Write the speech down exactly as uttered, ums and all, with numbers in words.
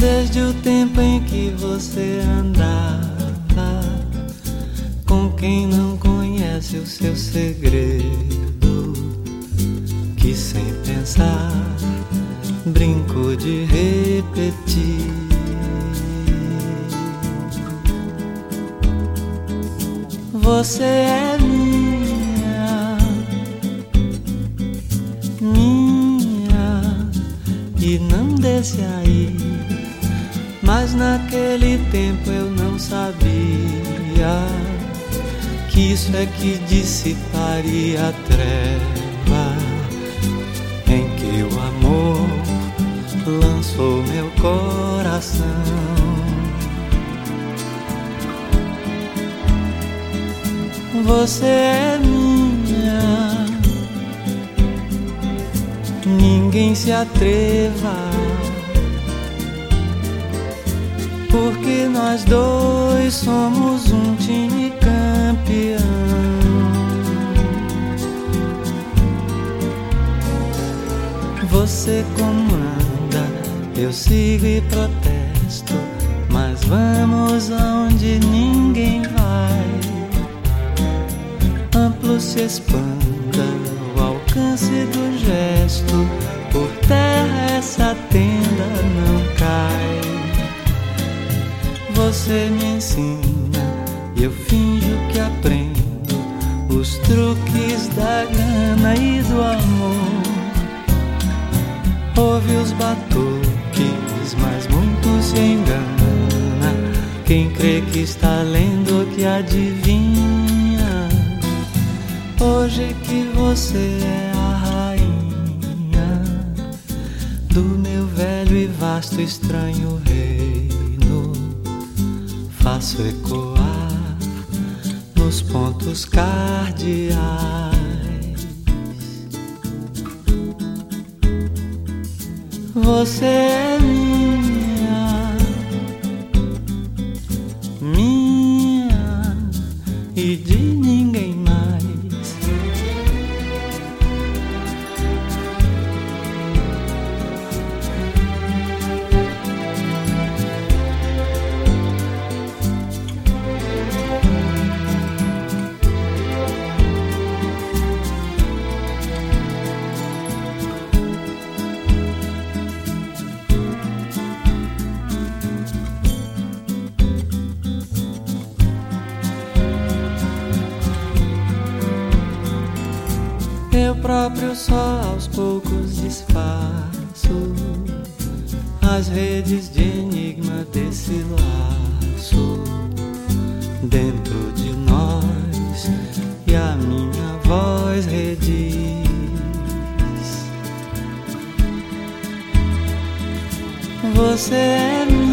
Desde o tempo em que você andava com quem não conhece o seu segredo, que sem pensar brincou de repetir. Você é minha, minha, e não desce aí. Mas naquele tempo eu não sabia que isso é que dissiparia a treva em que o amor lançou meu coração. Você é minha, ninguém se atreva, porque nós dois somos um time campeão. Você comanda, eu sigo e protesto, mas vamos aonde ninguém vai. Amplo se expanda o alcance do gesto, por terra essa tenda não cai. Você me ensina e eu finjo que aprendo os truques da grana e do amor. Ouve os batuques, mas muito se engana quem crê que está lendo ou que adivinha. Hoje que você é a rainha do meu velho e vasto estranho reino, faço ecoar nos pontos cardeais. Você é minha, minha e de ninguém mais. Eu próprio só aos poucos desfaço as redes de enigma desse laço dentro de nós, e a minha voz rediz: você é minha.